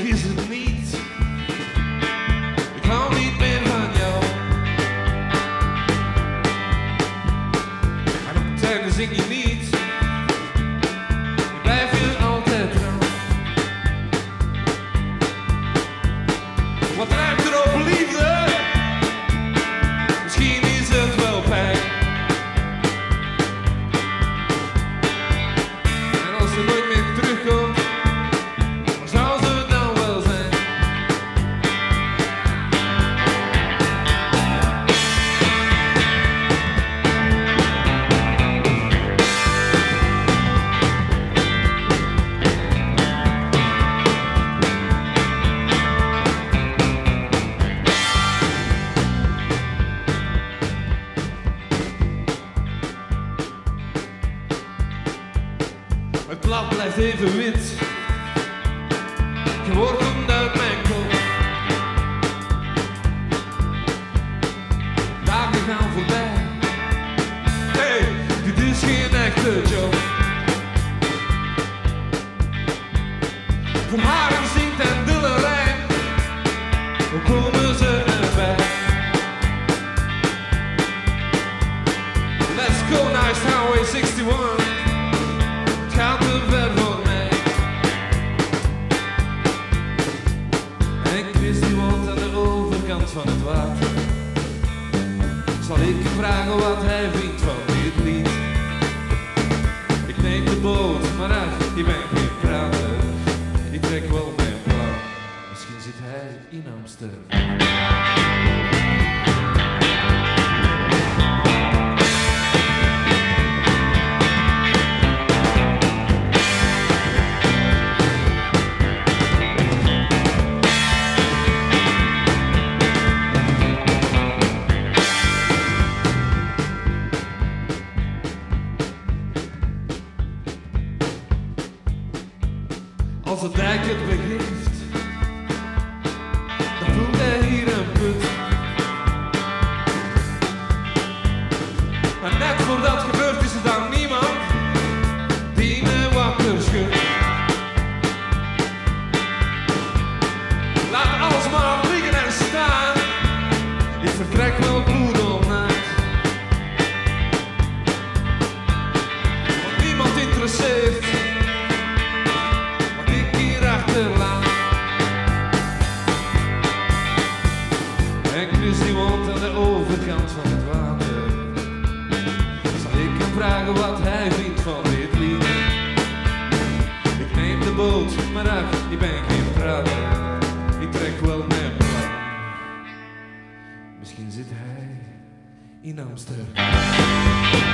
is het niet. Ik hou niet meer van jou. Maar op het einde zing je niet. Ik blijf je altijd trouw. Wat ruikt er op liefde? Misschien is het wel pijn. En als ze nooit meer terugkomt, waar zou ze dan wel zijn? Het blad blijft even wit, geworden uit mijn kop. Dagen gaan voorbij, hey, dit is geen echte job. Van Haren zingt en Dillerijn, hoe komen ze erbij? Let's go naar Highway 61. Het gaat te ver voor mij. En Chris die woont aan de overkant van het water. Zal ik hem vragen wat hij vindt van dit lied? Ik neem de boot, maar ach, ik ben geen prater. Ik trek wel mijn plan. Misschien zit hij in Amsterdam. Als de dijk het begeeft, dan voelt hij hier een put. Maar net voordat het gebeurt is er dan niemand die me wakker schudt. Laat alles maar liggen en staan, ik vertrek wel bloedomnaat. Want niemand interesseert en Chris die woont aan de overkant van het water. Zal ik hem vragen wat hij vindt van dit lied? Ik neem de boot, maar ach, ik ben geen prater. Ik trek wel mijn plan. Misschien zit hij in Amsterdam.